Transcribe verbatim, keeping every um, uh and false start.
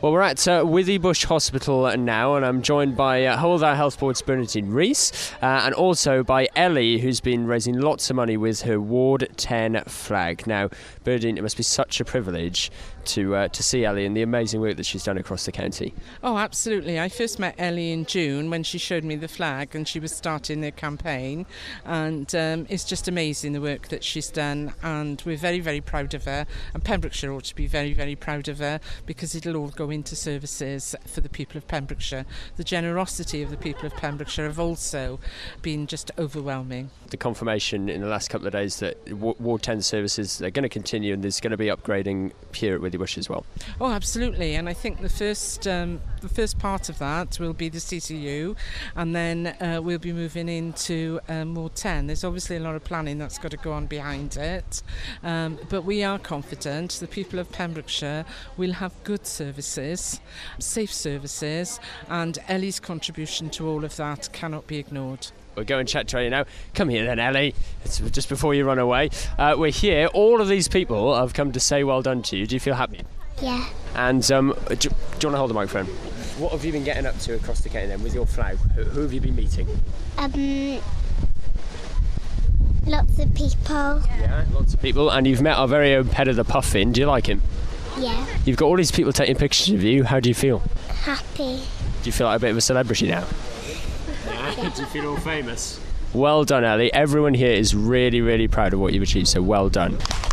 Well, we're at uh, Withybush Hospital now, and I'm joined by uh, Hywel Dda Health Board's Bernadine Rees, uh, and also by Ellie, who's been raising lots of money with her Ward ten flag. Now, Bernadine, it must be such a privilege to uh, to see Ellie and the amazing work that she's done across the county. Oh, absolutely. I first met Ellie in June when she showed me the flag and she was starting the campaign, and um, it's just amazing the work that she's done, and we're very, very proud of her, and Pembrokeshire ought to be very, very proud of her, because it'll all go into services for the people of Pembrokeshire. The generosity of the people of Pembrokeshire have also been just overwhelming. The confirmation in the last couple of days that W- Ward ten services are going to continue, and there's going to be upgrading here at Withybush as well. Oh, absolutely. And I think the first um, the first part of that will be the C C U, and then uh, we'll be moving into um, Ward ten. There's obviously a lot of planning that's got to go on behind it, um, but we are confident the people of Pembrokeshire will have good services, safe services, and Ellie's contribution to all of that cannot be ignored. We'll go and chat to you now. Come here then, Ellie. It's just before you run away. Uh, we're here. All of these people have come to say well done to you. Do you feel happy? Yeah. And um, do, do you want to hold the microphone? What have you been getting up to across the county then with your flag? Who, who have you been meeting? Um, lots of people. Yeah, lots of people. And you've met our very own Pedder the Puffin. Do you like him? Yeah. You've got all these people taking pictures of you. How do you feel? Happy. Do you feel like a bit of a celebrity now? Yeah. Do you feel all famous? Well done, Ellie. Everyone here is really, really proud of what you've achieved, so well done.